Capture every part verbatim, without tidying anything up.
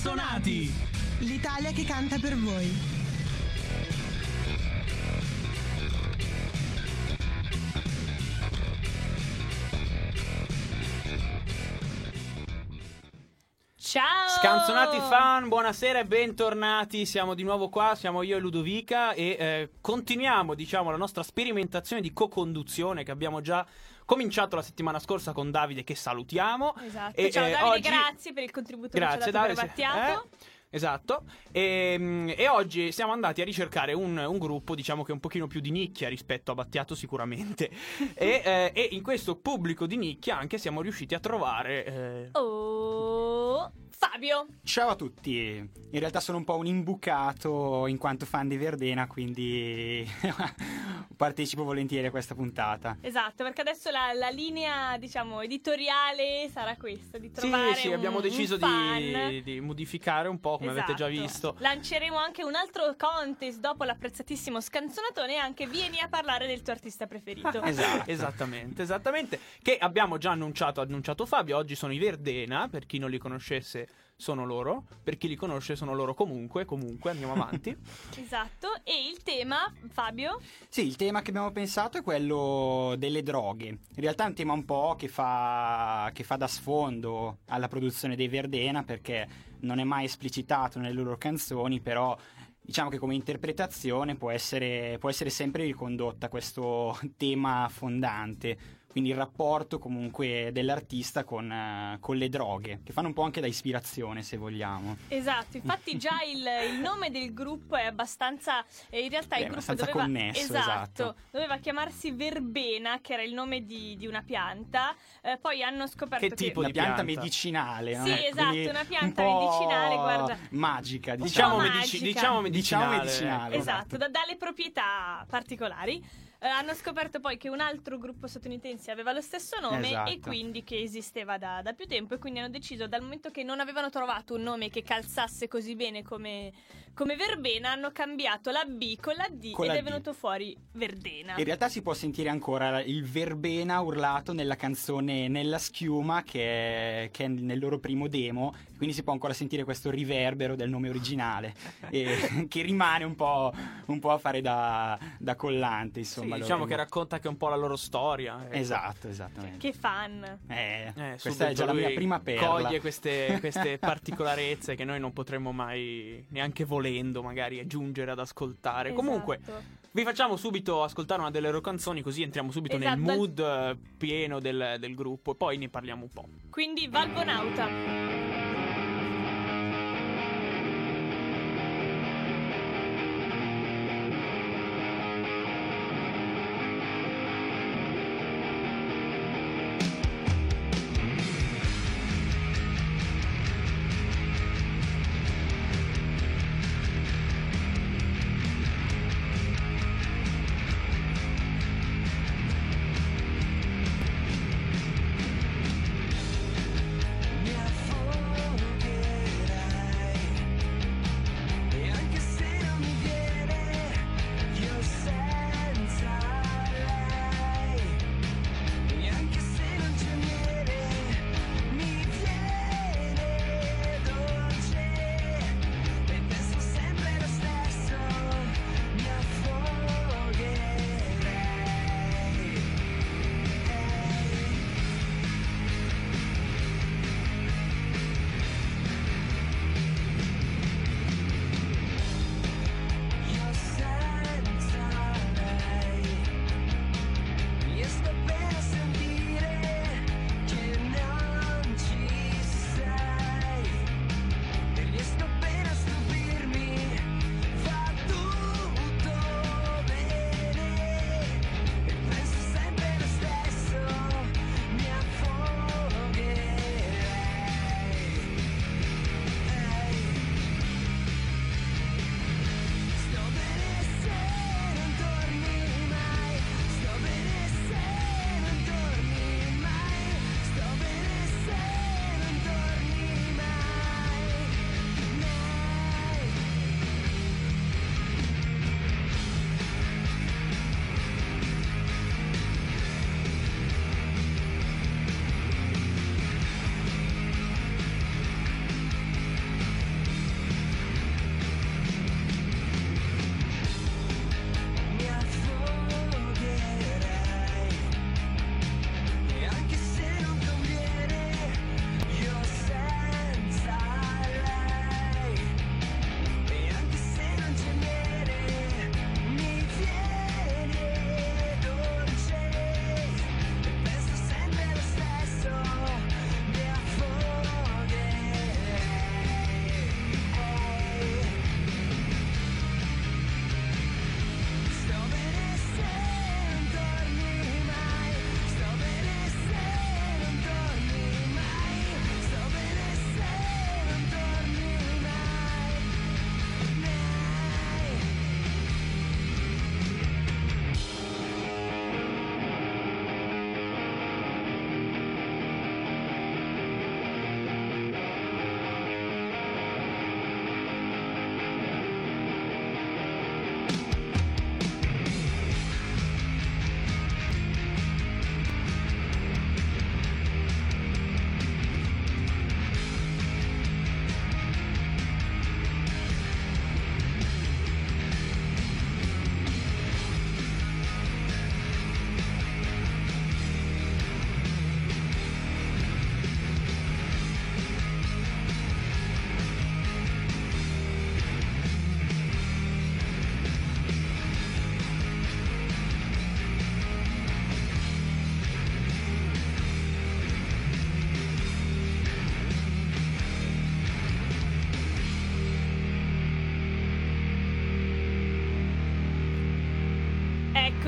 Scansonati! L'Italia che canta per voi. Ciao! Scansonati fan, buonasera e bentornati. Siamo di nuovo qua, siamo io e Ludovica e eh, continuiamo, diciamo, la nostra sperimentazione di co-conduzione che abbiamo già cominciato la settimana scorsa con Davide, che salutiamo. Esatto. E, Ciao eh, Davide, oggi... grazie per il contributo grazie, che ci ha dato Davide, per Battiato. Eh? Esatto, e, e oggi siamo andati a ricercare un, un gruppo, diciamo, che è un pochino più di nicchia rispetto a Battiato sicuramente. e, eh, e in questo pubblico di nicchia anche siamo riusciti a trovare eh... Oh, Fabio. Ciao a tutti, in realtà sono un po' un imbucato in quanto fan di Verdena, quindi partecipo volentieri a questa puntata. Esatto, perché adesso la, la linea, diciamo, editoriale sarà questa, di trovare Sì, sì, un, abbiamo deciso un fan. di, di modificare un po', come Esatto. avete già visto. Lanceremo anche un altro contest dopo l'apprezzatissimo Scansonatone, e anche vieni a parlare del tuo artista preferito. Esatto. Esattamente, esattamente. Che abbiamo già annunciato, annunciato Fabio. Oggi sono i Verdena, per chi non li conoscesse sono loro, per chi li conosce sono loro comunque. Comunque andiamo avanti. Esatto, e il tema, Fabio? Sì, il tema che abbiamo pensato è quello delle droghe. In realtà è un tema un po' che fa, che fa da sfondo alla produzione dei Verdena, perché non è mai esplicitato nelle loro canzoni, però diciamo che come interpretazione può essere, può essere sempre ricondotta a questo tema fondante. Quindi il rapporto comunque dell'artista con, uh, con le droghe, che fanno un po' anche da ispirazione, se vogliamo. Esatto, infatti già il, il nome del gruppo è abbastanza, eh, in realtà Beh, il gruppo abbastanza doveva, connesso, esatto, esatto. doveva chiamarsi Verbena, che era il nome di, di una pianta, eh, poi hanno scoperto Che tipo Una di pianta, pianta? medicinale, no? Sì, Eh, esatto, quindi una pianta un po' medicinale, guarda. magica, Diciamo, diciamo. magica. medici- diciamo medicinale. Diciamo medicinale. Esatto, da- dalle proprietà particolari. Eh, hanno scoperto poi che un altro gruppo statunitense aveva lo stesso nome, Esatto. e quindi che esisteva da, da più tempo, e quindi hanno deciso, dal momento che non avevano trovato un nome che calzasse così bene come, come Verbena, hanno cambiato la B con la D Con ed la è D. venuto fuori Verdena. In realtà si può sentire ancora il Verbena urlato nella canzone Nella schiuma, che è, che è nel loro primo demo, quindi si può ancora sentire questo riverbero del nome originale, e, che rimane un po', un po' a fare da, da collante, insomma. Sì, loro. diciamo che racconta anche un po' la loro storia. ecco. Esatto, esattamente. Che fan. Eh, Eh, questa subito è già la lui mia prima perla. Coglie queste, queste particolarezze che noi non potremmo mai, neanche volendo, magari giungere ad ascoltare. Esatto. Comunque, vi facciamo subito ascoltare una delle loro canzoni, così entriamo subito Esatto. nel mood eh, pieno del, del gruppo, e poi ne parliamo un po'. Quindi Valvonauta. Mi affollo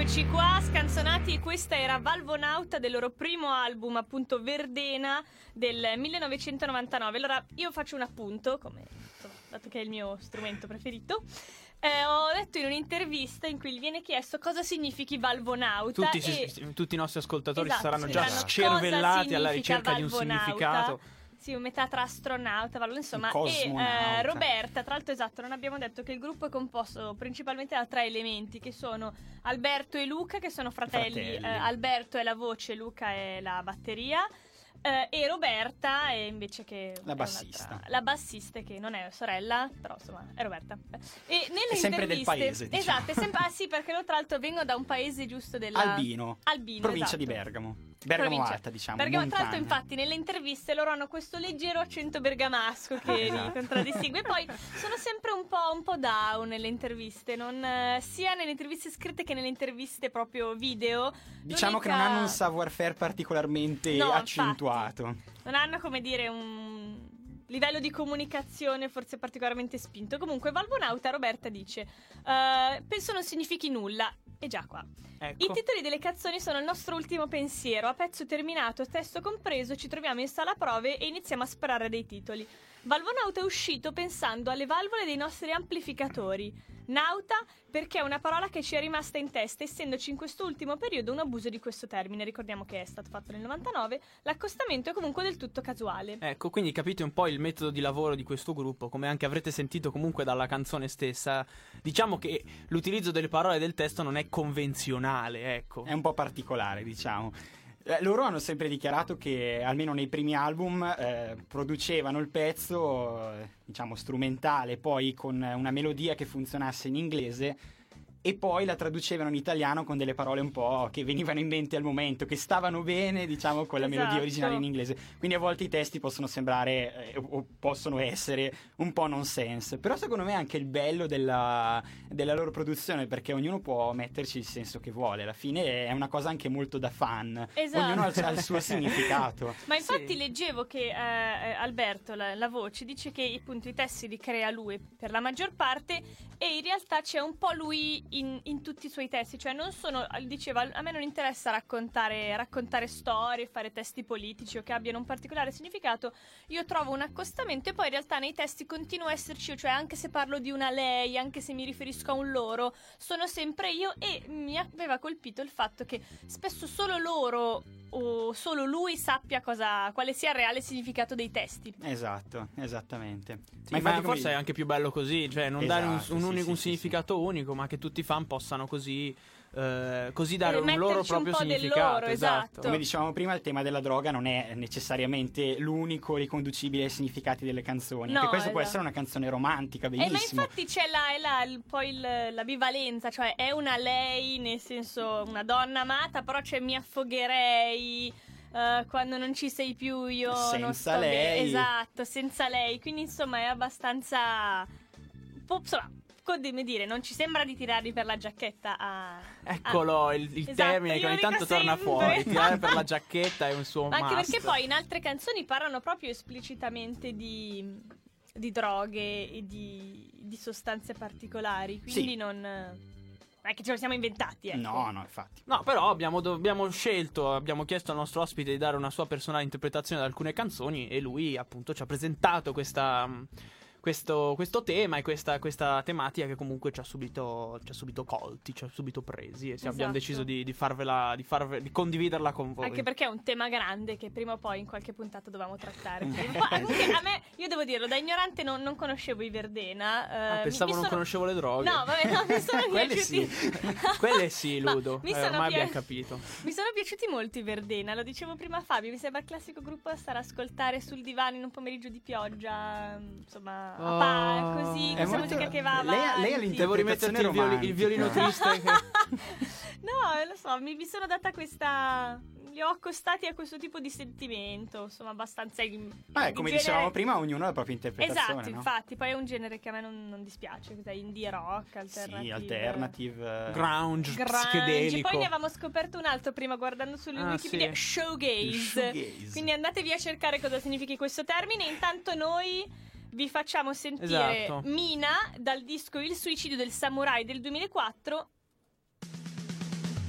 Eccoci qua, scanzonati. Questa era Valvonauta del loro primo album, appunto Verdena, del millenovecentonovantanove. Allora, io faccio un appunto, come insomma, dato che è il mio strumento preferito. Eh, ho letto in un'intervista in cui gli viene chiesto cosa significhi Valvonauta. Tutti, e... si, tutti i nostri ascoltatori esatto, saranno già saranno scervellati alla cosa ricerca di un significa significato. Sì, un metà tra astronauta, vallo- insomma. Un E cosmonauta. eh, Roberta, tra l'altro, esatto, non abbiamo detto che il gruppo è composto principalmente da tre elementi, che sono Alberto e Luca, che sono fratelli. Fratelli. Eh, Alberto è la voce, Luca è la batteria. Eh, e Roberta è invece che La è bassista. un'altra- la bassista che non è sorella, però insomma è Roberta. E nelle È sempre del interviste- paese, diciamo. esatto, è sempre, ah sì, perché io tra l'altro vengo da un paese giusto della Albino, Albino, provincia esatto. di Bergamo. Bergamo Provincia. Alta, diciamo. Bergamo, tra l'altro, montagna. infatti, nelle interviste loro hanno questo leggero accento bergamasco che li Esatto. contraddistingue. Poi sono sempre un po', un po' down nelle interviste, non, eh, sia nelle interviste scritte che nelle interviste proprio video. Diciamo che non L'unica- hanno un savoir-faire particolarmente No, accentuato. non hanno, come dire, un livello di comunicazione forse particolarmente spinto. Comunque Valvonauta, Roberta dice eh, penso non significhi nulla. E già qua. Ecco. I titoli delle canzoni sono il nostro ultimo pensiero. A pezzo terminato, testo compreso, ci troviamo in sala prove e iniziamo a sparare dei titoli. Valvonauta è uscito pensando alle valvole dei nostri amplificatori. Nauta perché è una parola che ci è rimasta in testa, essendoci in quest'ultimo periodo un abuso di questo termine. Ricordiamo che è stato fatto nel novantanove. L'accostamento è comunque del tutto casuale. Ecco, quindi capite un po' il metodo di lavoro di questo gruppo, come anche avrete sentito comunque dalla canzone stessa. Diciamo che l'utilizzo delle parole del testo non è convenzionale, ecco. È un po' particolare, diciamo. Eh, loro hanno sempre dichiarato che, almeno nei primi album, eh, producevano il pezzo, eh, diciamo, strumentale, poi con una melodia che funzionasse in inglese e poi la traducevano in italiano con delle parole un po' che venivano in mente al momento, che stavano bene, diciamo, con la Esatto. melodia originale in inglese. Quindi a volte i testi possono sembrare eh, o possono essere un po' nonsense, però secondo me è anche il bello della, della loro produzione, perché ognuno può metterci il senso che vuole. Alla fine è una cosa anche molto da fan. Esatto. Ognuno ha il- ha il suo significato. Ma infatti Sì. leggevo che eh, Alberto, la, la voce, dice che appunto i testi li crea lui per la maggior parte e in realtà c'è un po' lui in, in tutti i suoi testi, cioè non sono, diceva, a me non interessa raccontare, raccontare storie, fare testi politici o che abbiano un particolare significato, io trovo un accostamento e poi in realtà nei testi continua a esserci io, cioè anche se parlo di una lei, anche se mi riferisco a un loro, sono sempre io e mi aveva colpito il fatto che spesso solo loro o solo lui sappia cosa, quale sia il reale significato dei testi. Esatto, esattamente. Sì, ma infatti come- forse è anche più bello così, cioè non dare un, Esatto, un sì, unico sì, un sì, significato unico, ma che tutti i fan possano così, eh, così dare E un metterci loro un proprio po' del significato. loro, esatto. Come dicevamo prima, il tema della droga non è necessariamente l'unico riconducibile ai significati delle canzoni. No, Anche questo può esatto. essere una canzone romantica, Eh, ma benissimo. infatti c'è la, è la- il- poi il- la bivalenza, cioè è una lei, nel senso una donna amata, però c'è mi affogherei eh, quando non ci sei più io non Senza sto bene. lei. Esatto, senza lei, quindi insomma è abbastanza un po', insomma, come dire, non ci sembra di tirarli per la giacchetta a... Eccolo il, il Esatto, termine io che ogni lo dico tanto torna sempre. fuori. Tirare per la giacchetta è un suo Ma anche must. perché poi in altre canzoni parlano proprio esplicitamente di, di droghe e di, di sostanze particolari, quindi Sì. non, non è che ce lo siamo inventati, ecco. No, no, infatti. No, però abbiamo, do- abbiamo scelto, abbiamo chiesto al nostro ospite di dare una sua personale interpretazione di alcune canzoni e lui appunto ci ha presentato questa, mh, questo, questo tema e questa, questa tematica che comunque ci ha subito, ci ha subito colti, ci ha subito presi e sì, abbiamo Esatto. deciso di, di farvela, di, farve, di condividerla con voi. Anche perché è un tema grande che prima o poi in qualche puntata dovevamo trattare. Poi, anche a me, io devo dirlo, da ignorante non, non conoscevo i Verdena. eh, Ah, mi- pensavo mi non sono- conoscevo le droghe. No, vabbè, no, mi sono Quelle piaciuti. sì. Quelle sì, Ma Ludo. mi Eh, sono ormai pia- abbiamo capito. Mi sono piaciuti molto i Verdena, lo dicevo prima a Fabio, mi sembra il classico gruppo da stare a ascoltare sul divano in un pomeriggio di pioggia, insomma, a Oh. pa- così, È questa molto- musica che va lei ha- avanti. lei ha l'inter- Devo rimetterti il, violi- il violino romantica. triste che... No, lo so, mi, mi sono data questa... Li ho accostati a questo tipo di sentimento, insomma, abbastanza... in- Vabbè, di come genere- dicevamo prima, ognuno ha la propria interpretazione, Esatto, no? infatti, poi è un genere che a me non, non dispiace, cos'è? Indie rock, alternative... Sì, alternative. eh, Grunge, Grunge. psichedelico. Poi ne avevamo scoperto un altro prima guardando su Ah, Wikipedia, sì. showgaze. shoegaze. Quindi andatevi a cercare cosa significhi questo termine. Intanto noi vi facciamo sentire Esatto. Mina dal disco Il suicidio del samurai del duemilaquattro.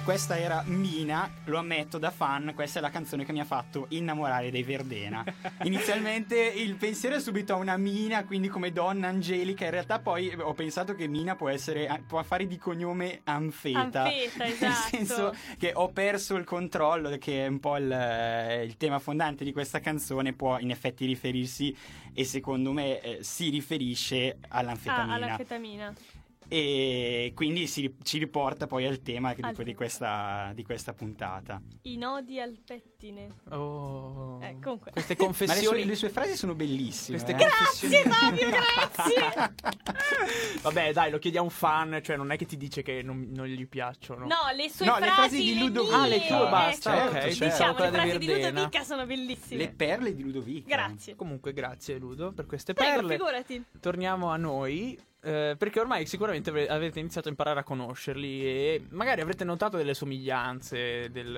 questa era Mina, lo ammetto da fan, questa è la canzone che mi ha fatto innamorare dei Verdena. Inizialmente il pensiero è subito a una Mina, quindi come donna angelica, in realtà poi ho pensato che Mina può essere, può fare di cognome Anfeta, Anfeta, esatto. Nel senso che ho perso il controllo, che è un po' il, il tema fondante di questa canzone, può in effetti riferirsi, e secondo me eh, si riferisce all'anfetamina. Ah, all'anfetamina. E quindi si, ci riporta poi al tema di, Al di, questa, di questa puntata. I nodi al pettine. Oh. Eh, comunque. Queste Ma le confessioni. sue, le sue frasi sono bellissime. Queste eh. Grazie Fabio, grazie. Vabbè, dai, lo chiedi a un fan, cioè non è che ti dice che non, non gli piacciono. No, le sue No, frasi, le frasi di le Ludovica. mie, Ah, le tue basta, eh, ok, certo, certo. diciamo, Quella le di frasi di Verdena. Ludovica sono bellissime. Le perle di Ludovica. Grazie. Comunque, grazie Ludo per queste Prego, perle. figurati. Torniamo a noi. Eh, perché ormai sicuramente avre- avete iniziato a imparare a conoscerli e magari avrete notato delle somiglianze, del...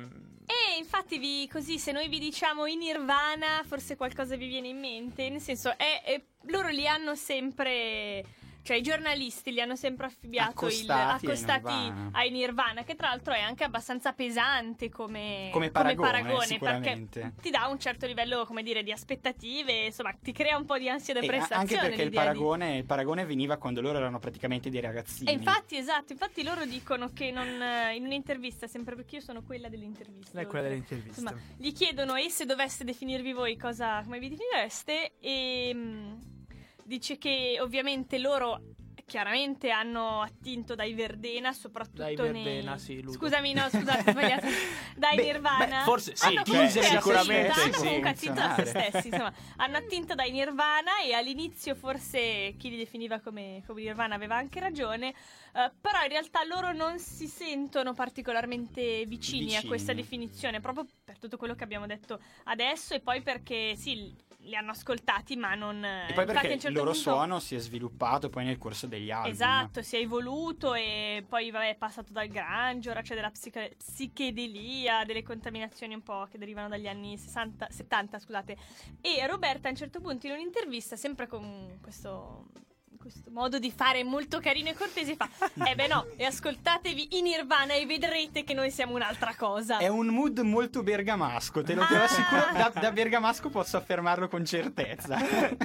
E infatti vi, così se noi vi diciamo in Nirvana forse qualcosa vi viene in mente, nel senso è, è- loro li hanno sempre, cioè i giornalisti li hanno sempre affibbiato il- Accostati ai accostati Nirvana. ai Nirvana, che tra l'altro è anche abbastanza pesante come, Come paragone, perché sicuramente. ti dà un certo livello, come dire, di aspettative, insomma ti crea un po' di ansia da E prestazione. anche perché il l'idea di- paragone, il paragone veniva quando loro erano praticamente dei ragazzini. E infatti, esatto, infatti loro dicono che non, eh, in un'intervista, sempre perché io sono quella dell'intervista. Lei è quella oltre. dell'intervista. Insomma, gli chiedono e se doveste definirvi voi cosa, come vi definireste, e mh, dice che ovviamente loro chiaramente hanno attinto dai Verdena, soprattutto Dai nei... Verdena, sì, Ludo. Scusami, no, scusate, ho sbagliato. Dai Beh, Nirvana. beh, forse sì, hanno cioè, comunque sicuramente attinto, hanno sì, comunque attinto da se funzionare. stessi, insomma, hanno attinto dai Nirvana e all'inizio forse chi li definiva come, come Nirvana aveva anche ragione, eh, però in realtà loro non si sentono particolarmente vicini, Vicini. a questa definizione, proprio per tutto quello che abbiamo detto adesso, e poi perché sì, li hanno ascoltati ma non... E poi infatti, perché a un certo il loro punto- suono si è sviluppato poi nel corso degli album. Esatto, si è evoluto e poi vabbè, è passato dal grunge, ora c'è della psiche- psichedelia, delle contaminazioni un po' che derivano dagli anni sessanta, settanta, scusate. E Roberta a un certo punto in un'intervista, sempre con questo, questo modo di fare molto carino e cortese, fa eh beh no, e ascoltatevi in Nirvana e vedrete che noi siamo un'altra cosa. È un mood molto bergamasco, te lo, te lo Ah. assicuro. Da, da bergamasco posso affermarlo con certezza.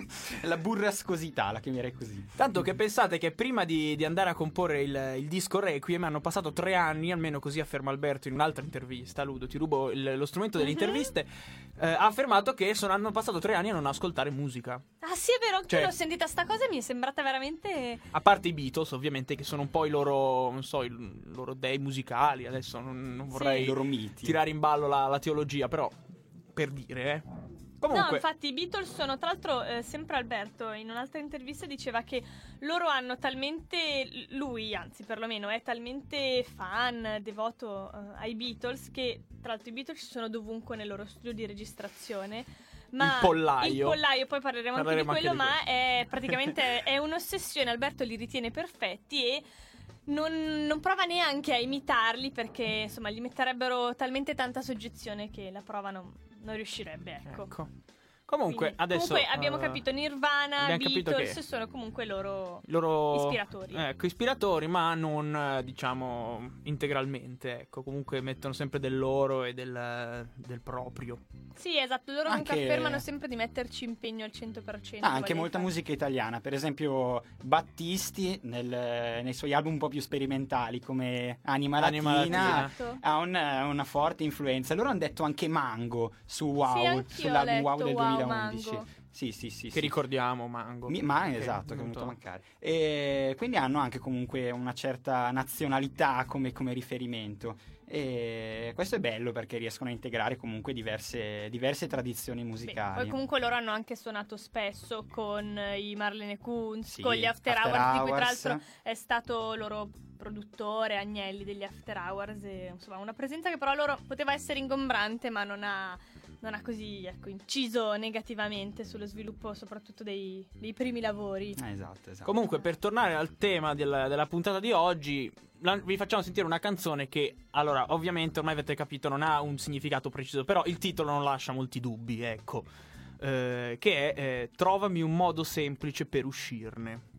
La burrascosità, la chiamerei così. Tanto che pensate che prima di, di andare a comporre il, il disco Requiem hanno passato tre anni, almeno così afferma Alberto in un'altra intervista. Ludo, ti rubo il- lo strumento delle Mhm. interviste. eh, ha affermato che sono, hanno passato tre anni a non ascoltare musica. Ah sì, è vero, anche Cioè- io l'ho sentita sta cosa e mi è sembrata veramente... A parte i Beatles, ovviamente, che sono un po' i loro, non so, i loro dei musicali. Adesso non, non vorrei I loro miti. tirare in ballo la, la teologia, però per dire, eh. No, Comunque, infatti i Beatles sono, tra l'altro, eh, sempre Alberto in un'altra intervista diceva che loro hanno talmente, lui anzi perlomeno è talmente fan, devoto eh, ai Beatles, che tra l'altro i Beatles ci sono dovunque nel loro studio di registrazione. Ma Il pollaio. il pollaio, poi parleremo, Parleremo anche di anche quello, di ma è praticamente è un'ossessione. Alberto li ritiene perfetti e non, non prova neanche a imitarli perché insomma gli metterebbero talmente tanta soggezione che la prova non, non riuscirebbe, ecco. ecco. Comunque, Quindi, adesso comunque abbiamo eh, capito Nirvana, abbiamo capito Beatles che- sono comunque loro loro ispiratori. Ecco, ispiratori, ma non eh, diciamo integralmente. Ecco, comunque mettono sempre del loro e del, del proprio. Sì, esatto, loro comunque Anche- affermano sempre di metterci impegno al cento per cento. Ah, anche voglio molta fare. musica italiana, per esempio Battisti nel- nei suoi album un po' più sperimentali come Anima Anima Latina, Latina. Esatto. ha un- una forte influenza. Loro hanno detto anche Mango su Wow, Sì, anch'io ho sull'album Wow letto del Wow, duemilaundici. Mango. Sì, sì, sì. Che sì. ricordiamo, Mango. Mi- ma Che esatto, che è venuto a appunto- mancare. E quindi hanno anche comunque una certa nazionalità come, come riferimento. E questo è bello perché riescono a integrare comunque diverse, diverse tradizioni Beh, musicali. poi comunque loro hanno anche suonato spesso con eh, i Marlene Kunz, Sì, con gli After, After Hours, di cui tra Hours. l'altro è stato loro produttore, Agnelli degli After Hours, e, insomma una presenza che però loro poteva essere ingombrante ma non ha, non ha così ecco, inciso negativamente sullo sviluppo soprattutto dei, dei primi lavori. Eh, esatto, esatto. Comunque, per tornare al tema del- della puntata di oggi, la- vi facciamo sentire una canzone che, allora, ovviamente ormai avete capito, non ha un significato preciso, però il titolo non lascia molti dubbi, ecco. Eh, che è eh, Trovami un modo semplice per uscirne.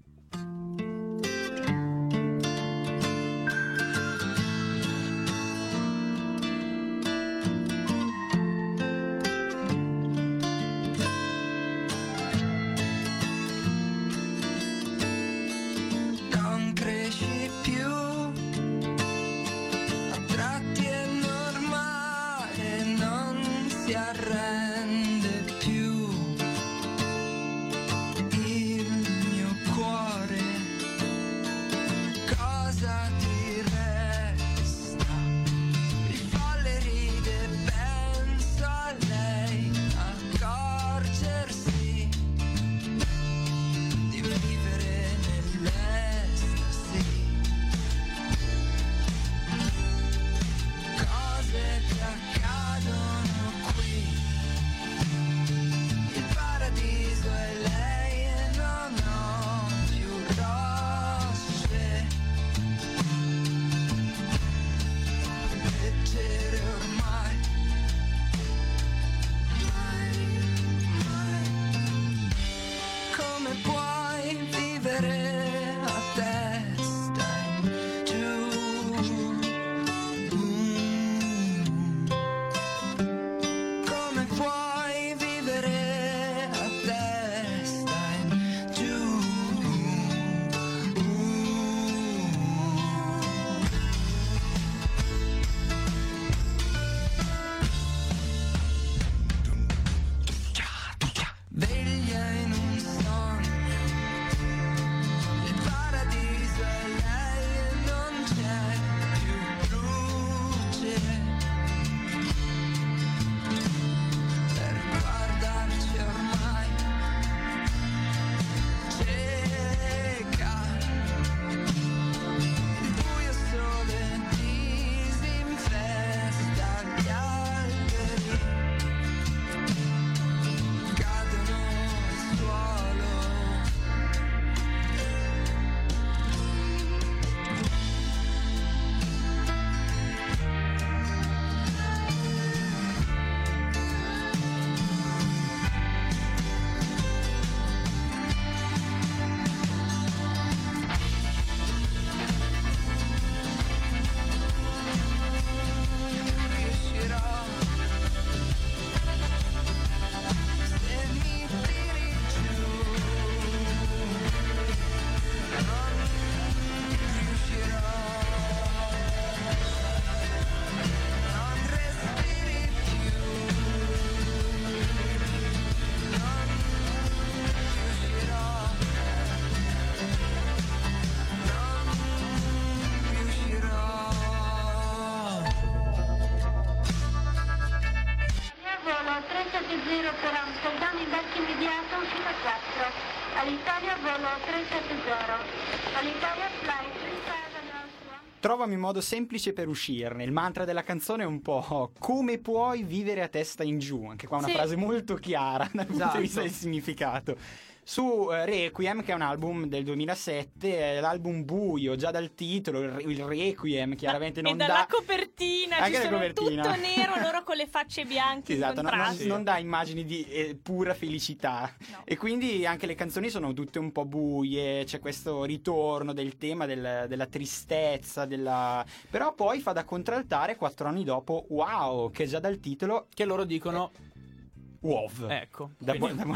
passeggero per Amsterdam, imbarco immediato, uscita quattro. All'Italia volo tre sette zero. All'Italia flight tre cinque Austria. Trovami un modo semplice per uscirne. Il mantra della canzone è un po' come puoi vivere a testa in giù. Anche qua una Sì. frase molto chiara dal punto Esatto. di vista del significato. Su eh, Requiem, che è un album del duemilasette, è l'album buio, già dal titolo, il, il Requiem chiaramente non e dalla dà... copertina Anche ci la sono copertina. tutto nero, loro con le facce bianche in Esatto, no- non, contrasto. non dà immagini di eh, pura felicità. No. E quindi anche le canzoni sono tutte un po' buie, c'è questo ritorno del tema del- della tristezza, della... però poi fa da contraltare quattro anni dopo Wow, che già dal titolo Che loro dicono. Wow. Ecco. Da quindi- bu- da bu-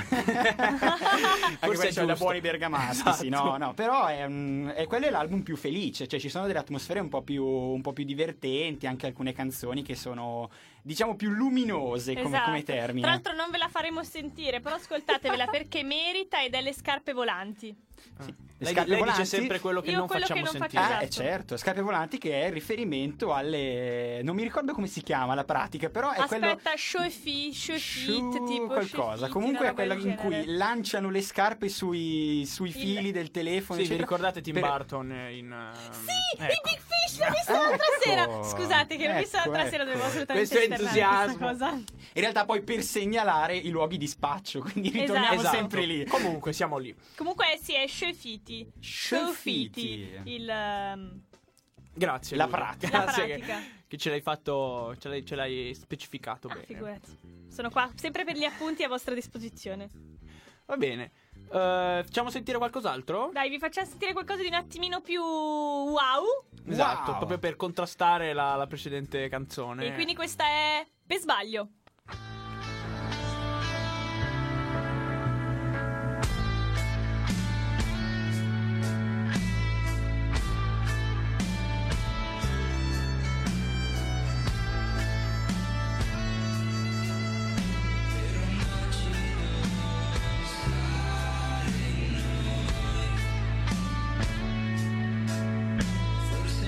Forse Anche è questo è da giusto. buoni bergamaschi, sì, no, Esatto. no, però è, un- è quello è l'album più felice, cioè ci sono delle atmosfere un po' più, un po' più divertenti, anche alcune canzoni che sono, diciamo, più luminose come, Esatto. come termine. Tra l'altro non ve la faremo sentire, però ascoltatevela perché merita ed è Le scarpe volanti. Sì. Le Lei, scarpe lei volanti- dice sempre quello che Io non quello che facciamo non sentire. faccio- Ah, Esatto. è certo, Scarpe Volanti, che è il riferimento alle... non mi ricordo come si chiama la pratica, però è quello... Aspetta, show fit, show Shu- fit, tipo qualcosa. show fit, Comunque una è quella roba in del cui genere. lanciano le scarpe sui, sui Il- fili del telefono. Sì, vi eccetera. ricordate Tim Per- Burton in... ehm, Sì, ecco. i Big Fish, l'ho visto l'altra Ecco. sera. Scusate, che l'ho visto Ecco, l'altra sera, ecco. dovevo assolutamente Questo esternare entusiasmo. questa cosa. In realtà poi per segnalare i luoghi di spaccio, quindi ritorniamo Esatto. sempre lì. Comunque siamo lì. Comunque sì, è Showfiti. Showfiti. Il ehm, Grazie. La Luca. pratica. La Grazie pratica. Che, che ce l'hai fatto, ce l'hai, ce l'hai specificato ah, bene. figurati. Sono qua sempre per gli appunti a vostra disposizione. Va bene. Eh, facciamo sentire qualcos'altro? Dai, vi facciamo sentire qualcosa di un attimino più wow. Esatto, Wow. proprio per contrastare la, la precedente canzone. E quindi questa è Per sbaglio.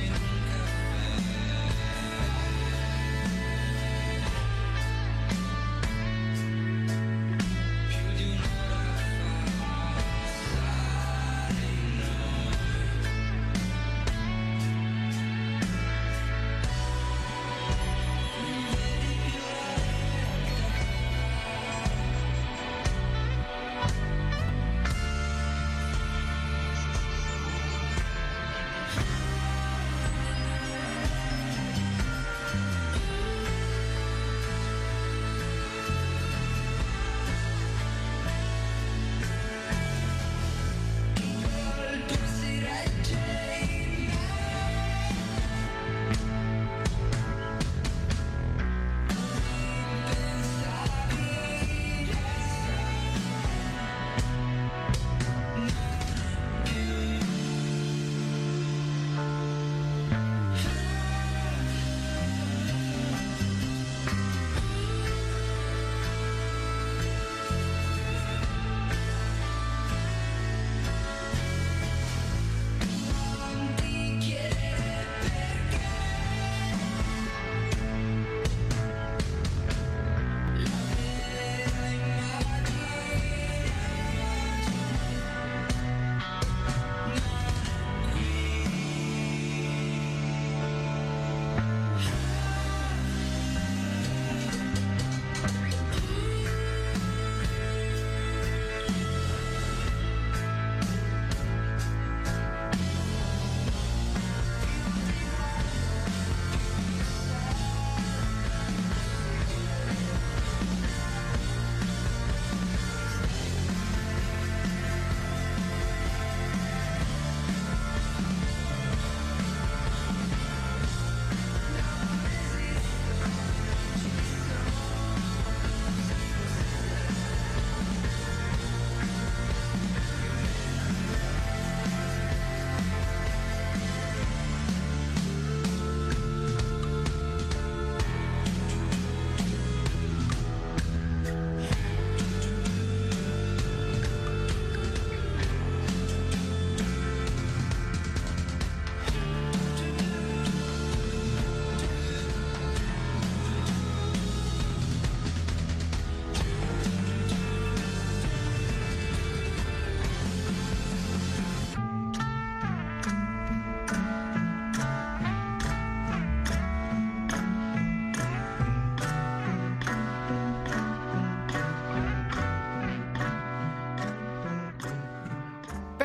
Forse in un caffè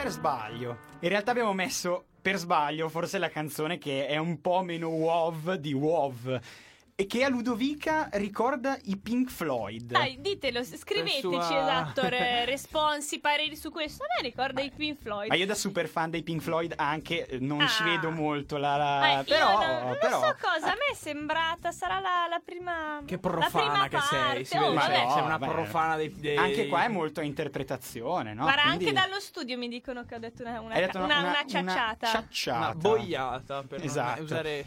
per sbaglio. In realtà abbiamo messo per sbaglio forse la canzone che è un po' meno WoW di WoW e che a Ludovica ricorda i Pink Floyd. Dai, ditelo, scriveteci, sua- esatto, re- responsi, pareri su questo. A me ricorda i Pink Floyd. Ma io da super fan dei Pink Floyd anche eh, non Ah. ci vedo molto la... la- Ah, io però, non, non però... so cosa, a me è sembrata, sarà la, la prima Che la profana prima che sei, parte. si Oh, vede, Ma sei, vabbè. no, sei una vabbè. profana dei, dei- Anche qua è molto a interpretazione, no? Guarda, Quindi- anche dallo studio mi dicono che ho detto una, una, Hai detto una, una ciacciata. Una ciacciata. una boiata per Esatto. non usare.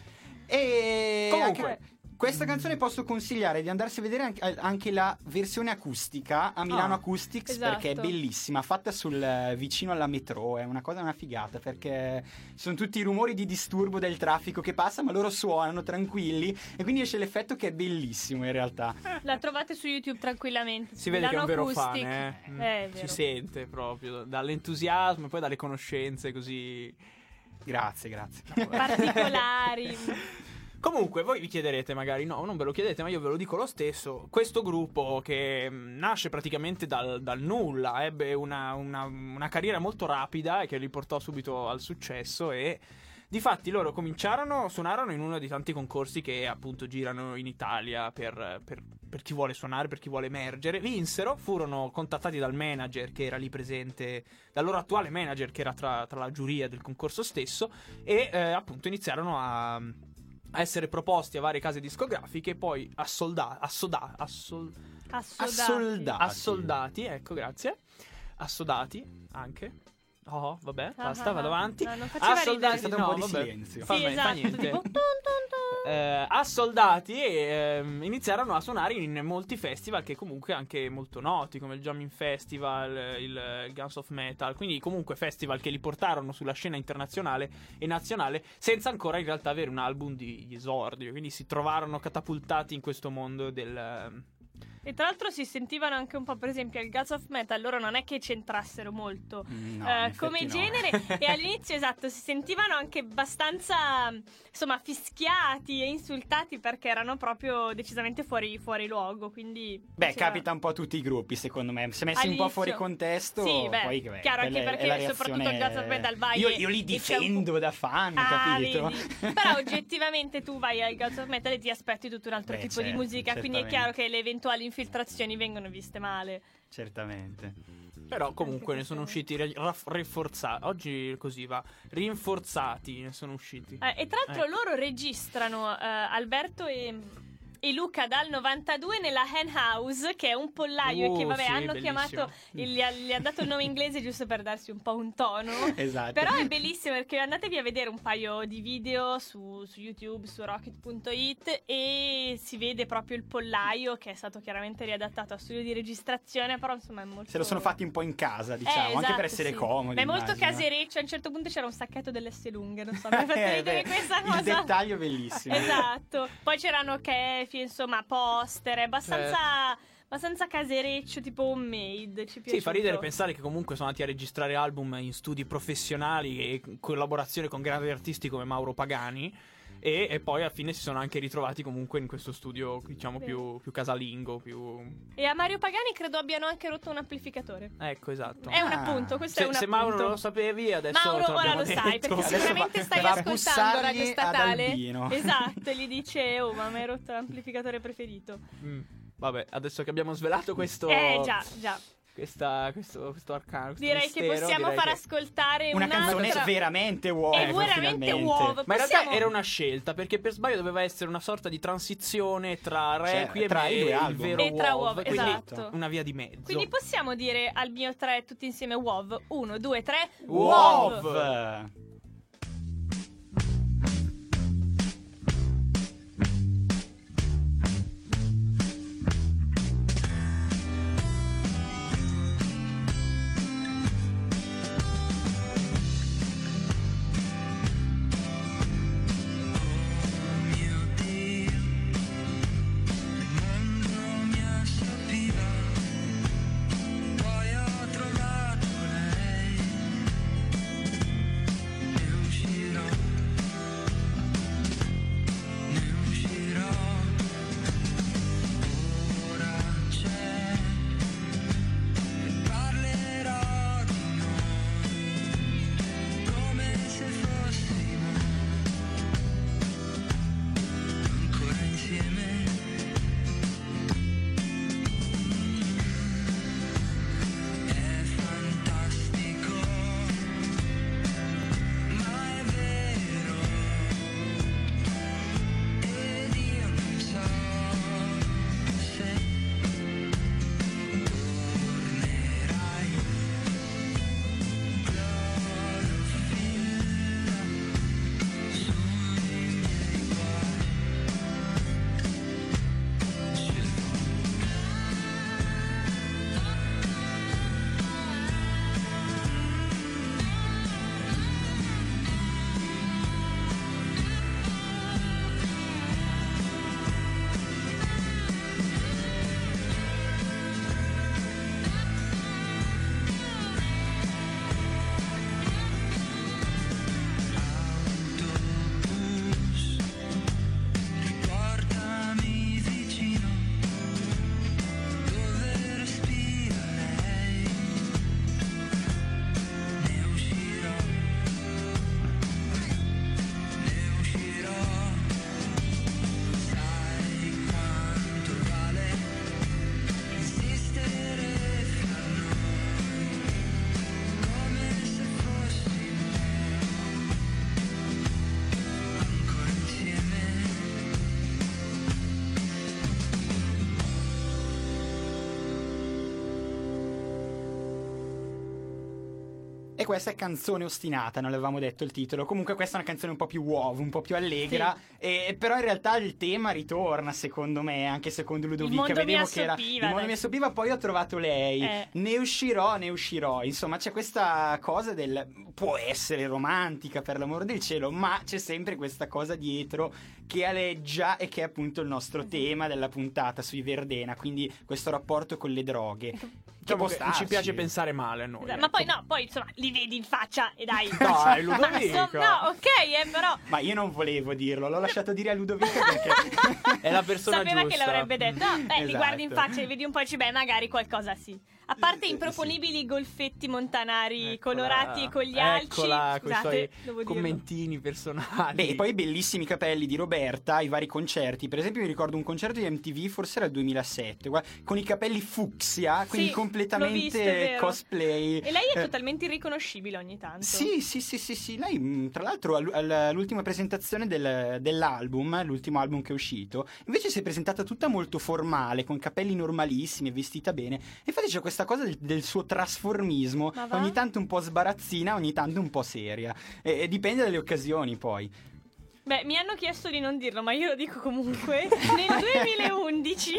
E Comunque. anche- questa canzone posso consigliare di andarsi a vedere anche, anche la versione acustica a Milano Ah, Acoustics esatto. perché è bellissima, fatta sul vicino alla metro, è una cosa, una figata perché sono tutti i rumori di disturbo del traffico che passa, ma loro suonano tranquilli e quindi esce l'effetto che è bellissimo in realtà. La trovate su YouTube tranquillamente. Si vede che è un vero Acoustic. fan, eh. Mm, Eh, è si vero. sente proprio dall'entusiasmo e poi dalle conoscenze così. Grazie, grazie. Particolari. Comunque, voi vi chiederete magari, no, non ve lo chiedete, ma io ve lo dico lo stesso. Questo gruppo che mh, nasce praticamente dal, dal nulla, ebbe una, una, una carriera molto rapida e che li portò subito al successo e difatti loro cominciarono, suonarono in uno dei tanti concorsi che appunto girano in Italia per, per, per chi vuole suonare, per chi vuole emergere. Vinsero, furono contattati dal manager che era lì presente, dal loro attuale manager che era tra, tra la giuria del concorso stesso e eh, appunto iniziarono a... a essere proposti a varie case discografiche, poi assolda- assoda- assol- Assodati. Assoldati. assoldati, ecco, grazie. Assodati anche. Oh, vabbè, Ah, basta, ah, vado ah. avanti. No, non faceva ridere. C'è stato un no, po' di vabbè. silenzio. Fa, Sì, fa esatto, niente. tipo tun, tun, tun. Eh, assoldati e ehm, iniziarono a suonare in molti festival che comunque anche molto noti, come il Jamming Festival, il, il Guns of Metal, quindi comunque festival che li portarono sulla scena internazionale e nazionale senza ancora in realtà avere un album di di esordio, quindi si trovarono catapultati in questo mondo del... E tra l'altro si sentivano anche un po', per esempio, al Guns of Metal, loro non è che c'entrassero molto No, in eh, effetti come no. genere e all'inizio, esatto, si sentivano anche abbastanza, insomma, fischiati e insultati perché erano proprio decisamente fuori, fuori luogo, quindi... Beh, diceva- capita un po' a tutti i gruppi, secondo me. Se messi un po' All'inizio- fuori contesto, Sì, beh, poi beh, chiaro, anche quella è- perché è la soprattutto il reazione- Guns of Metal vai Io, e- io li e c'è un difendo da fan, Ah, capito? vedi. Però oggettivamente tu vai al Guns of Metal e ti aspetti tutto un altro Beh, tipo di certo, musica, quindi è certamente. chiaro che le eventuali infiltrazioni vengono viste male. Certamente. Però comunque Anche ne sono questo. usciti ra- raff- rinforzati, oggi così va, rinforzati ne sono usciti. Eh, e tra l'altro Ecco. loro registrano eh, Alberto e, e Luca dal novantadue nella Hen House, che è un pollaio Uh, e che vabbè sì, hanno bellissimo. chiamato, gli ha, gli ha dato il nome inglese giusto per darsi un po' un tono. Esatto. Però è bellissimo perché andatevi a vedere un paio di video su, su YouTube, su rocket punto it e si vede proprio il pollaio che è stato chiaramente riadattato a studio di registrazione, però insomma è molto... Se lo sono fatti un po' in casa, Eh, diciamo, anche esatto, per essere sì. comodi. Ma è molto immagino. casereccio, a un certo punto c'era un sacchetto delle S lunghe, non so, mi ha fatto Eh, ridere beh, questa il cosa. dettaglio bellissimo. Esatto. Poi c'erano kefi, insomma, poster, è abbastanza, abbastanza casereccio, tipo homemade. Ci Sì, fa ridere piaciuto. pensare che comunque sono andati a registrare album in studi professionali e in collaborazione con grandi artisti come Mauro Pagani e, e poi alla fine si sono anche ritrovati comunque in questo studio, diciamo, più, più casalingo, più... E a Mario Pagani credo abbiano anche rotto un amplificatore. Ecco, esatto. È un Ah. appunto, questo Se, è un se appunto. Mauro non lo sapevi, adesso Mauro te ora l'abbiamo lo sai, detto. perché Adesso sicuramente va- stai va a ascoltando Radio bussargli ad Statale. Albino. Esatto, e gli dice, oh, ma mi hai rotto l'amplificatore preferito. Mm, Vabbè, adesso che abbiamo svelato questo... Eh, già, già. Questa, questo, questo arcano, questo Direi che mistero, possiamo direi far che- ascoltare Una un'altra... canzone veramente wow. È veramente finalmente. wow. Ma in realtà Possiamo- era una scelta, perché per sbaglio doveva essere una sorta di transizione tra Requiem tra i e due il album. vero E tra WoW, WoW, quindi esatto. una via di mezzo. Quindi possiamo dire al mio tre tutti insieme WoW. Uno, due, tre. WoW! Wow. Poi ho trovato lei e questa è Canzone ostinata, non l'avevamo detto il titolo. Comunque questa è una canzone un po' più wow, un po' più allegra, sì. e, però in realtà il tema ritorna secondo me, anche secondo Ludovica. Il mondo Vedevo mi che era assopiva, il mondo dai. mi assopiva, poi ho trovato lei, Eh. ne uscirò, ne uscirò. Insomma, c'è questa cosa del può essere romantica, per l'amor del cielo, ma c'è sempre questa cosa dietro che aleggia e che è appunto il nostro tema della puntata sui Verdena, quindi questo rapporto con le droghe. Che Diciamo può che ci starci. piace pensare male a noi. Esatto, ma poi no, poi insomma li vedi in faccia e dai. Dai, Ma Ludovica. insomma, no, ok, eh, però Ma io non volevo dirlo, l'ho lasciato dire a Ludovica perché È la persona sapeva giusta. che l'avrebbe detto. No, beh, li Esatto. guardi in faccia e vedi un po' e dici, beh, magari qualcosa sì. A parte improponibili golfetti montanari Eccola, colorati con gli alci. eccola, con i Scusate, suoi devo dirlo. commentini personali. Beh, e poi i bellissimi capelli di Roberta, i vari concerti. Per esempio mi ricordo un concerto di M T V, forse era il duemilasette, guarda, con i capelli fucsia, quindi Sì, completamente l'ho visto, è vero. cosplay. E lei è Eh, totalmente irriconoscibile ogni tanto. Sì, sì, sì, sì, sì. Lei, mh, tra l'altro, all- all- all'ultima presentazione del- dell'album, l'ultimo album che è uscito, invece si è presentata tutta molto formale, con capelli normalissimi e vestita bene. Infatti c'è questa cosa del, del suo trasformismo, Ma va? ogni tanto un po' sbarazzina, ogni tanto un po' seria. E, e dipende dalle occasioni, poi. Beh, mi hanno chiesto di non dirlo, ma io lo dico comunque. Nel duemilaundici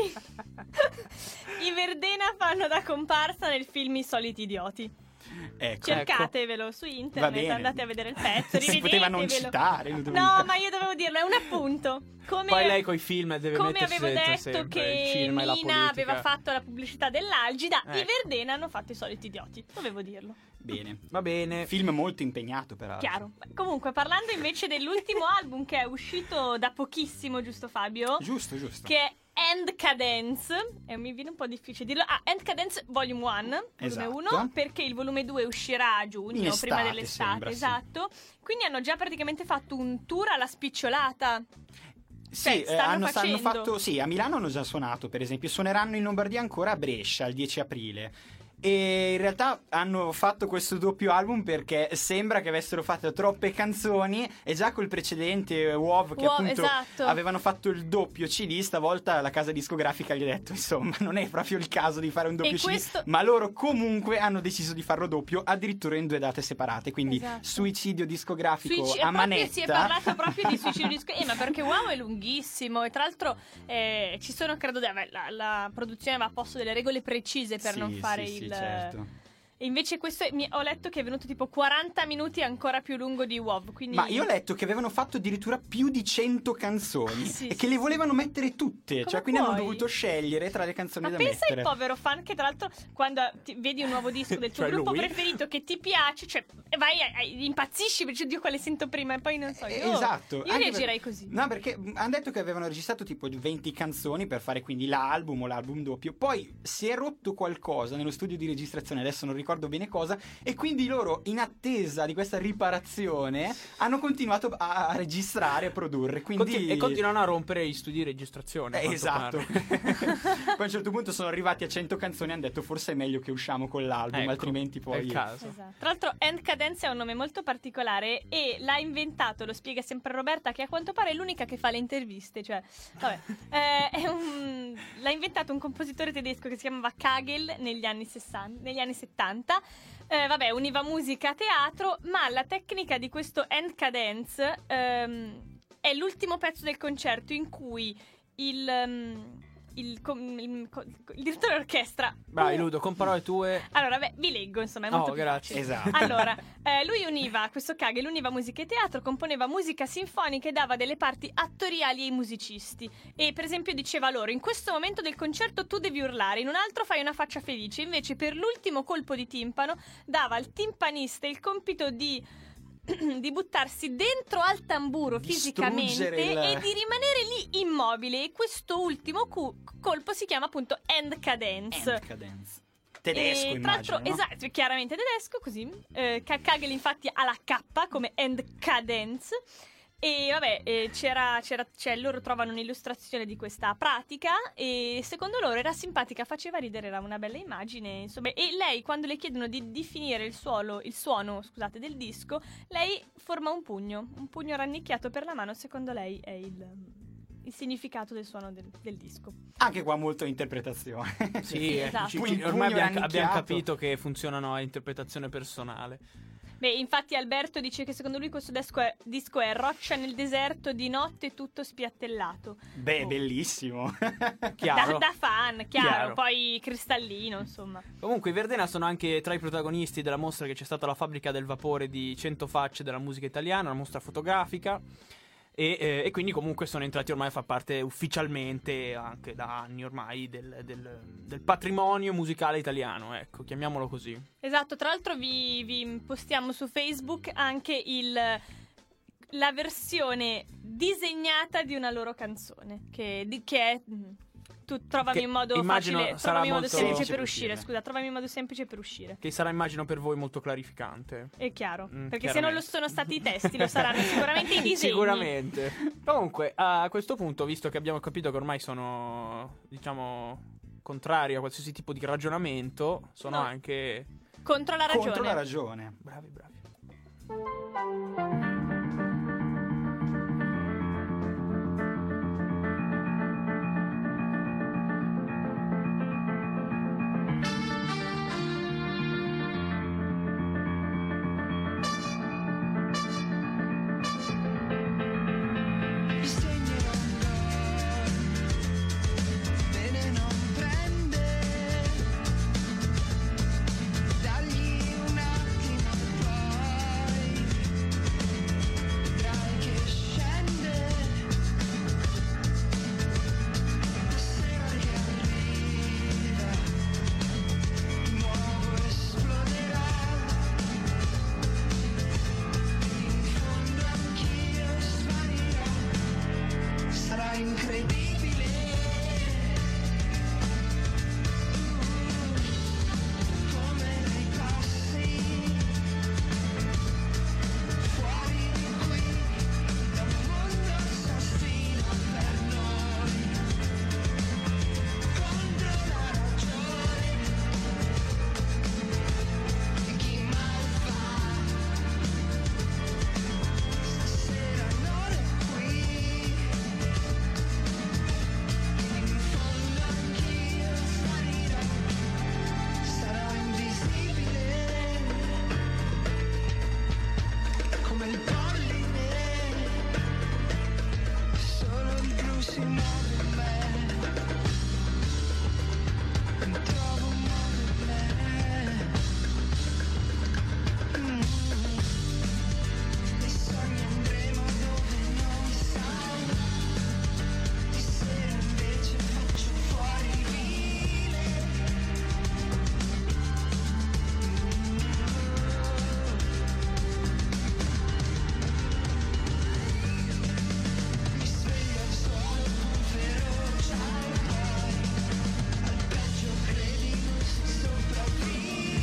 i Verdena fanno da comparsa nel film I soliti idioti. Ecco. Cercatevelo su Va internet, bene. andate a vedere il pezzo, Si poteva non rivedetevelo. citare, Ludovica. No, ma io dovevo dirlo, è un appunto. Come, Poi lei coi film deve come mettersi avevo dentro detto sempre, il che cinema e la Mina politica. aveva fatto la pubblicità dell'Algida, i Ecco. Verdena hanno fatto I soliti idioti. Dovevo dirlo. Bene. Va bene. Film molto impegnato, peraltro. Chiaro. Comunque, parlando invece dell'ultimo album che è uscito da pochissimo, giusto Fabio? Giusto, giusto. Che è End Cadence, e mi viene un po' difficile dirlo. Ah, End Cadence Volume uno, volume Esatto. uno, perché il volume due uscirà a giugno, In estate, prima dell'estate, sembra, sì. esatto. Quindi hanno già praticamente fatto un tour alla spicciolata. Sì, Cioè, eh, stanno hanno, hanno facendo. fatto. Sì, a Milano hanno già suonato, per esempio. Suoneranno in Lombardia ancora a Brescia il dieci aprile. E in realtà hanno fatto questo doppio album perché sembra che avessero fatto troppe canzoni, e già col precedente W O V, che Wow, appunto esatto. avevano fatto il doppio C D, stavolta la casa discografica gli ha detto insomma non è proprio il caso di fare un doppio E C D, questo- ma loro comunque hanno deciso di farlo doppio, addirittura in due date separate, quindi Esatto. suicidio discografico Suici- a proprio- manetta. Si è parlato proprio di suicidio disco. Eh, ma perché wow è lunghissimo. E tra l'altro eh, ci sono, credo, vabbè, la, la produzione va a posto delle regole precise per Sì, non fare sì, sì, il. certo. E invece questo è- mi- ho letto che è venuto tipo quaranta minuti ancora più lungo di W O V. Quindi. Ma io ho letto che avevano fatto addirittura più di cento canzoni Ah, sì, e sì, che le sì. volevano mettere tutte, Come cioè quindi hanno puoi? dovuto scegliere tra le canzoni Ma da pensa mettere. il povero fan che tra l'altro quando ti- vedi un nuovo disco del tuo Cioè gruppo lui? preferito che ti piace, cioè vai a- a- impazzisci perché Dio quale sento prima e poi non so Eh, io. esatto. Io anche reagirei per- così. No, perché mh, hanno detto che avevano registrato tipo venti canzoni per fare quindi l'album o l'album doppio. Poi si è rotto qualcosa nello studio di registrazione, adesso non ricordo bene cosa, e quindi loro, in attesa di questa riparazione, hanno continuato a, a registrare e produrre. Quindi Conti- e continuano a rompere gli studi di registrazione. a Eh, quanto esatto. pare. Poi a un certo punto sono arrivati a cento canzoni e hanno detto forse è meglio che usciamo con l'album, Ecco, altrimenti è poi il caso. Esatto. Tra l'altro End Cadence è un nome molto particolare e l'ha inventato, lo spiega sempre Roberta, che a quanto pare è l'unica che fa le interviste, cioè vabbè, eh, è un, l'ha inventato un compositore tedesco che si chiamava Kagel negli anni sessanta, negli anni settanta. Eh, vabbè, univa musica a teatro, ma la tecnica di questo End Cadence ehm, è l'ultimo pezzo del concerto in cui il ehm, il, com- il, co- il direttore d'orchestra. Vai, Uh, Ludo, con parole tue. Allora, beh, vi leggo, insomma, è molto Oh, più grazie. facile. Esatto. Allora, eh, lui univa, questo Kagel univa musica e teatro, componeva musica sinfonica e dava delle parti attoriali ai musicisti. E per esempio diceva loro: in questo momento del concerto tu devi urlare, in un altro fai una faccia felice. Invece per l'ultimo colpo di timpano dava al timpanista il compito di di buttarsi dentro al tamburo fisicamente Distruggere il- e di rimanere lì immobile. E questo ultimo cu- colpo si chiama appunto End Cadence. End Cadence. Tedesco, E, tra l'altro, immagino, no? esatto, chiaramente tedesco, così. Eh, Ka- Kagel infatti ha la K come End Cadence. E vabbè, eh, c'era, c'era, cioè loro trovano un'illustrazione di questa pratica e secondo loro era simpatica, faceva ridere, era una bella immagine, insomma. E lei, quando le chiedono di definire il suono, il suono, scusate, del disco, lei forma un pugno, un pugno rannicchiato per la mano, secondo lei è il, il significato del suono del, del disco. Anche qua molto Sì, interpretazione. eh, Esatto. ci- Pugno- ci- ormai pugno abbiamo, abbiamo rannicchiato. capito che funzionano a interpretazione personale. Beh, infatti Alberto dice che secondo lui questo disco è, disco è roccia nel deserto, di notte tutto spiattellato. Beh, Oh. bellissimo. Chiaro. Da, da fan, chiaro, Chiaro. poi cristallino, insomma. Comunque i Verdena sono anche tra i protagonisti della mostra che c'è stata alla Fabbrica del Vapore di Cento Facce della musica italiana, una mostra fotografica. E, eh, e quindi comunque sono entrati ormai a far parte ufficialmente, anche da anni ormai, del, del- del patrimonio musicale italiano, ecco, chiamiamolo così. Esatto, tra l'altro vi, vi postiamo su Facebook anche il, la versione disegnata di una loro canzone, che, di- che è... Tu trovami Che in modo immagino facile, sarà trovami in modo molto- semplice semplice per per uscire. uscire. Scusa, trovami in modo semplice per uscire. Che sarà, immagino, per voi molto clarificante. È chiaro, Mm, perché se non lo chiaramente. sono stati i testi, lo saranno sicuramente i disegni. Sicuramente. Comunque, a questo punto, visto che abbiamo capito che ormai sono, diciamo, contrari a qualsiasi tipo di ragionamento, sono No. anche... Contro la ragione. Contro la ragione. Bravi, bravi. Mi segnerò un gol, bene non prende, dagli un attimo poi, vedrai che scende, la sera che arriva, di nuovo esploderà, in fondo anch'io svanirò. Sarà incredibile, come nei passi, fuori di qui, da un mondo assassino per noi, contro la ragione di chi mal fa. Stasera non è qui. In fondo anch'io svanirò, sarò invisibile, come il polline, solo il blu si muove in me, trovo un modo in me. Mm. Nei sogni andremo dove non sai. Di sera invece faccio fuori il vile. Mi sveglio al suolo con ferocia e poi al peggio credi non si sopravvive.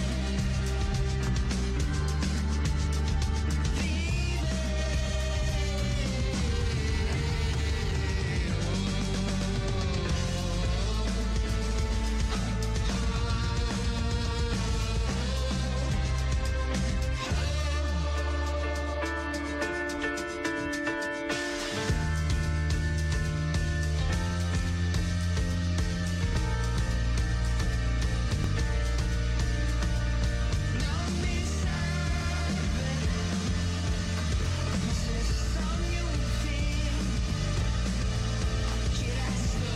Non mi serve se sogno un film, ci resto,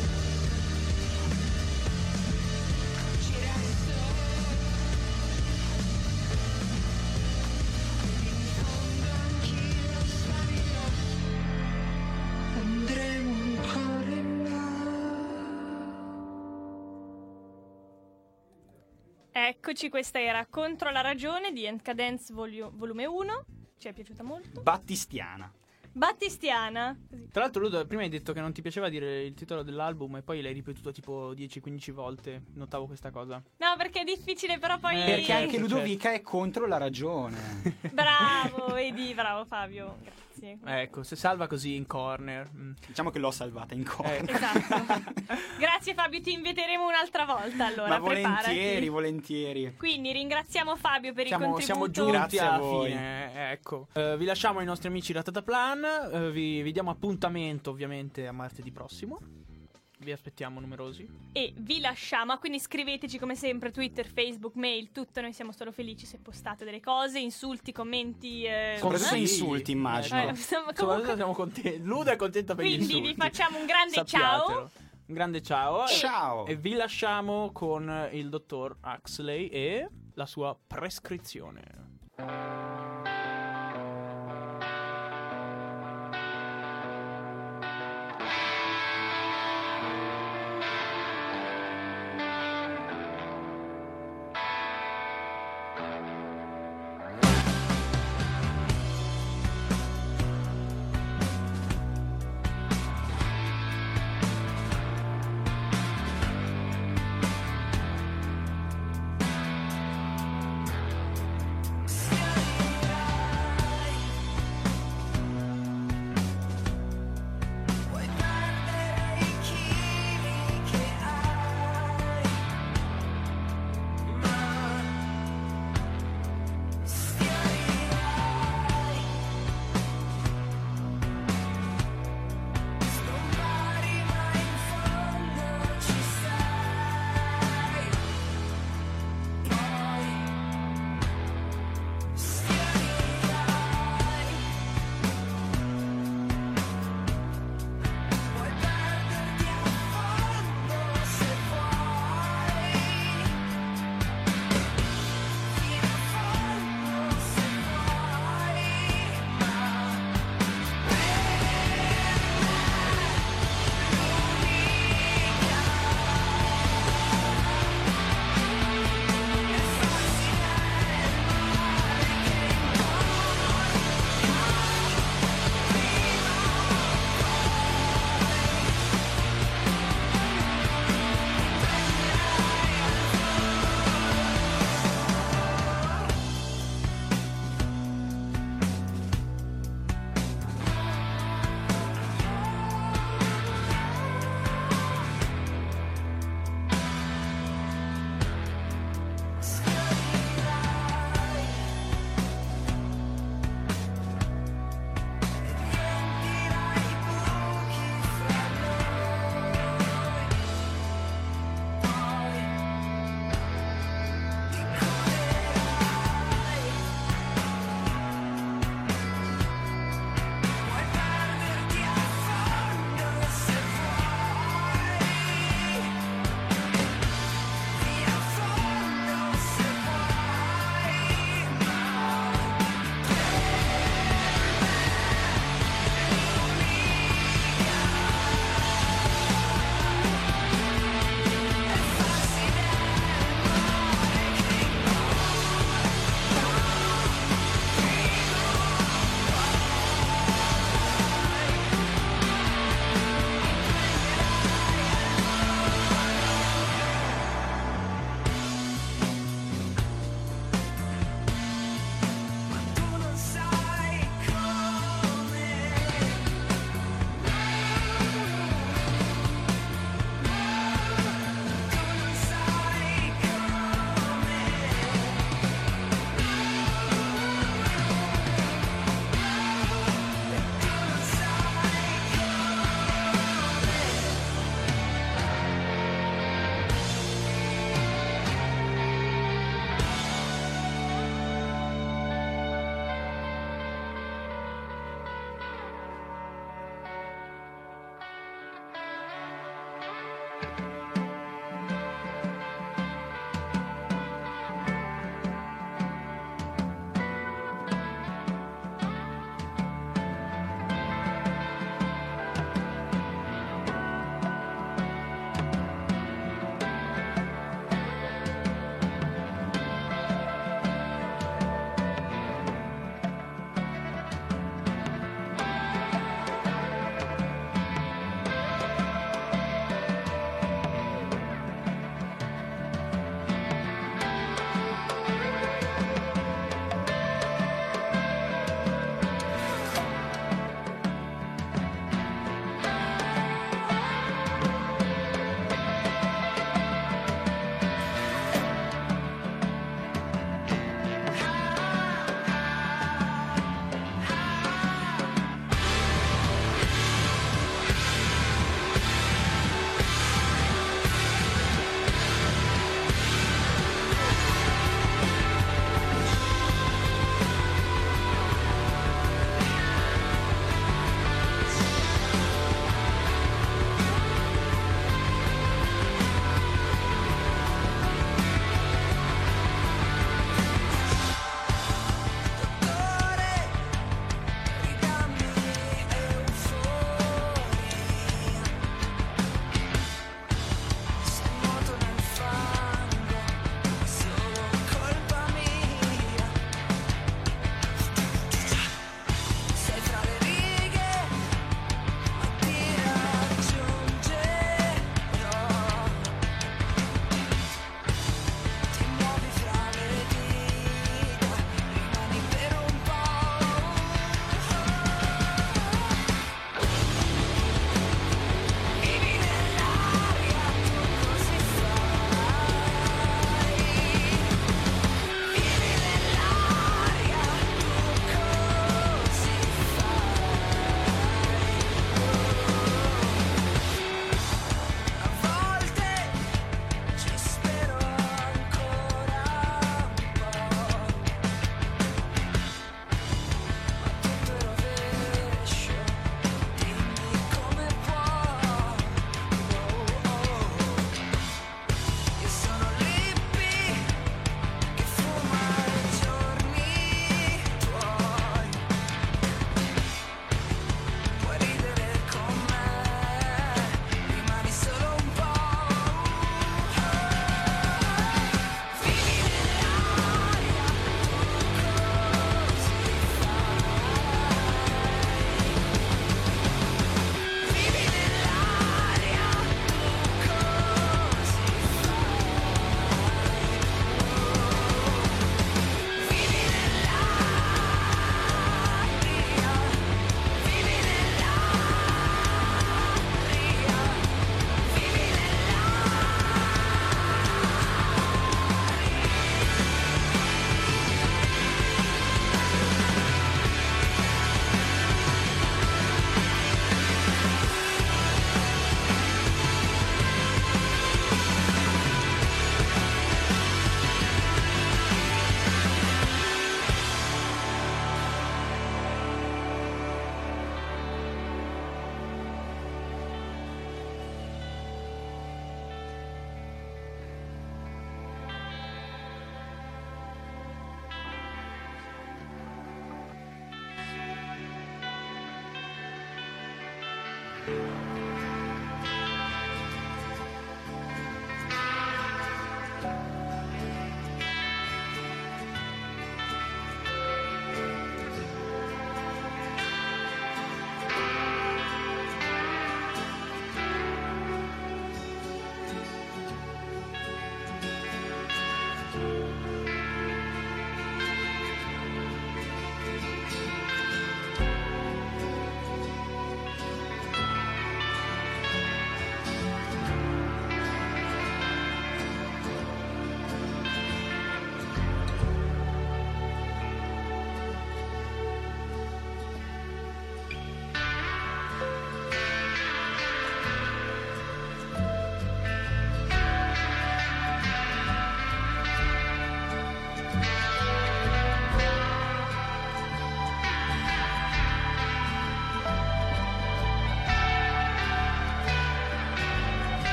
ci resto, in fondo anch'io svanirò, andremo ancora in là. Eccoci, questa era Contro la ragione di Encadence volio- volume uno. Ci è piaciuta molto. Battistiana. Battistiana. Così. Tra l'altro, Ludo, prima hai detto che non ti piaceva dire il titolo dell'album e poi l'hai ripetuto tipo dieci quindici volte. Notavo questa cosa. No, perché è difficile, però poi... Eh, Perché anche certo. Ludovica è contro la ragione. Bravo, vedi, bravo Fabio, grazie. Ecco, se salva così in corner. Mm. Diciamo che l'ho salvata in corner. Eh. Esatto. Grazie Fabio, ti inviteremo un'altra volta allora, Ma volentieri, preparati. volentieri. Quindi ringraziamo Fabio per Siamo, il siamo contributo. giunti Grazie a alla voi. fine. eh, Ecco, Eh, vi lasciamo ai nostri amici Ratataplan. eh, vi, vi diamo appuntamento ovviamente a martedì prossimo. Vi aspettiamo numerosi. E vi lasciamo, quindi scriveteci come sempre Twitter, Facebook, mail, tutto. Noi siamo solo felici se postate delle cose, insulti, commenti, eh, Soprattutto Sì. insulti, immagino. Eh, insomma, Soprattutto comunque- siamo contenti. Luda è contenta per gli Quindi insulti. vi facciamo un grande Sappiatelo. ciao. Un grande ciao. E- Ciao. E vi lasciamo con il dottor Huxley e la sua prescrizione.